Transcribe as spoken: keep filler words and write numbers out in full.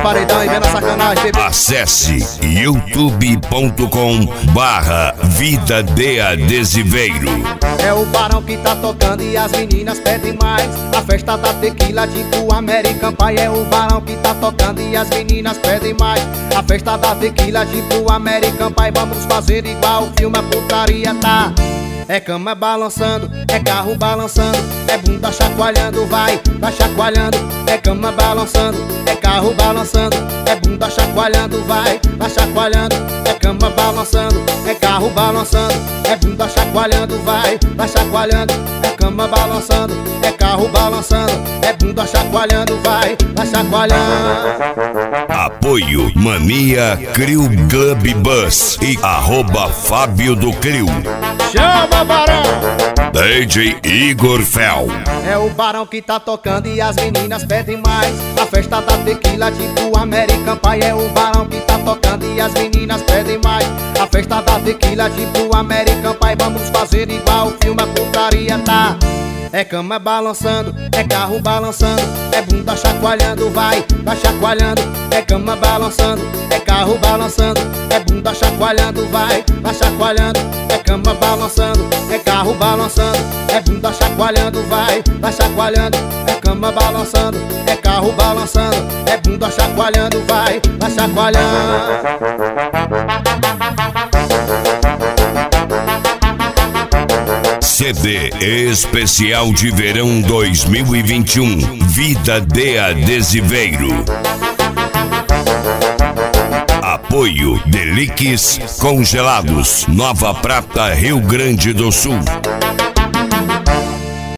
paredão e vendo a sacanagem, bebê. Acesse youtube ponto com barra Vida de Adesiveiro. É o Barão que tá tocando e as meninas pedem mais. A festa da tequila tipo American Pie. É o Barão que tá tocando e as meninas pedem mais. A festa da tequila tipo American Pie. Vamos fazer igual o filme A Putaria, tá? É cama balançando, é carro balançando, é bunda chacoalhando, vai, vai chacoalhando. É cama balançando, é carro balançando, é bunda chacoalhando, vai, vai chacoalhando. É cama balançando, é carro balançando, é bunda chacoalhando, vai, vai chacoalhando. É cama balançando, é carro balançando, é bunda chacoalhando, vai, vai chacoalhando. Apoio Mania Crew Club Bus e arroba Fábio do Crew. Chama, Barão! D J Igor Fel. É o Barão que tá tocando e as meninas pedem mais. A festa da tequila tipo American Pie. É o Barão que tá tocando e as meninas pedem mais. A festa da tequila tipo American Pie. Vamos fazer igual o filme A Putaria, tá? É cama balançando, é carro balançando, é bunda chacoalhando, vai, vai chacoalhando. É cama balançando, é carro balançando, é bunda chacoalhando, vai, vai chacoalhando. É cama balançando, é carro balançando, é bunda chacoalhando, vai, vai chacoalhando. É cama balançando, é carro balançando, é bunda chacoalhando, vai, vai chacoalhando. C D Especial de Verão dois mil e vinte e um, Vida de Adesiveiro. Apoio Delix Congelados, Nova Prata, Rio Grande do Sul.